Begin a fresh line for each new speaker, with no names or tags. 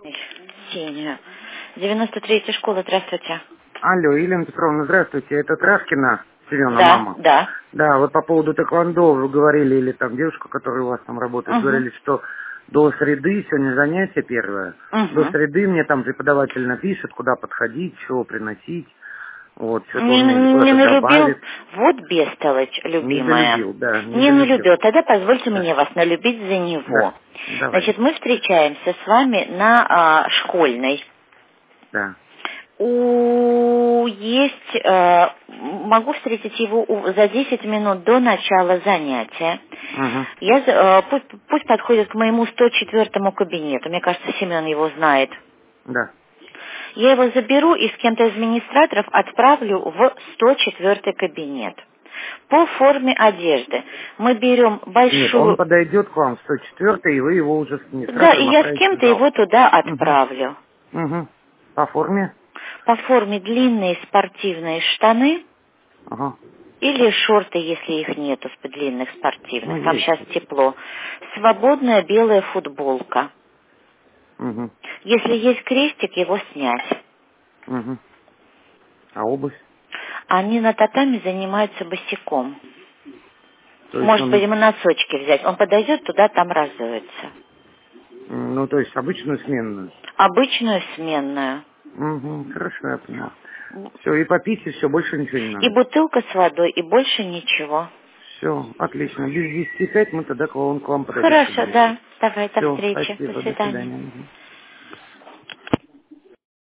Сеня. 93-я школа, здравствуйте.
Алло, Елена Петровна, здравствуйте. Это Травкина Семена,
Да,
мама.
да.
Да, вот по поводу тэквондо вы говорили, или там девушка, которая у вас там работает, говорили, что до среды, сегодня занятие первое, до среды мне там преподаватель напишет, куда подходить, чего приносить, вот, что-то он мне
Не
куда-то
налюбил?
добавит.
Вот бестолочь,
Не
любимая.
залюбил, да, не
Не
залюбил.
налюбил. Тогда позвольте
Да,
мне вас налюбить за него.
да, давай,
Значит, мы встречаемся с вами на школьной.
да.
Есть, могу встретить его за 10 минут до начала занятия.
Угу.
Пусть подходит к моему 104-му кабинету. Мне кажется, Семен его знает.
Да.
Я его заберу и с кем-то из администраторов отправлю в 104-й кабинет. По форме одежды мы берем
Нет, он
большую...
подойдет к вам в 104-й, и вы его уже с
Да, и
администратором
я с
отправите в
кем-то
зал.
его туда
Угу.
отправлю.
Угу. По форме?
По форме длинные спортивные штаны
Ага.
или шорты, если их нету, длинных
Ну,
спортивных. Там
есть.
сейчас тепло. Свободная белая футболка.
Угу.
Если есть крестик, его снять.
Угу. А обувь?
Они на татами занимаются босиком.
То есть
Может быть,
он,
ему носочки взять. Он подойдет туда, там разуется.
ну, то есть обычную сменную.
Обычную сменную.
Угу. Хорошо, я понял. Все, и попить, и все, больше ничего не
И
надо.
бутылка с водой, и больше ничего.
Все, отлично. Без 10:05 мы тогда он к вам подойдет в
Хорошо,
кабинет.
да. Давай, до
Все,
встречи. До
спасибо, до
свидания.
свидания. Мгм.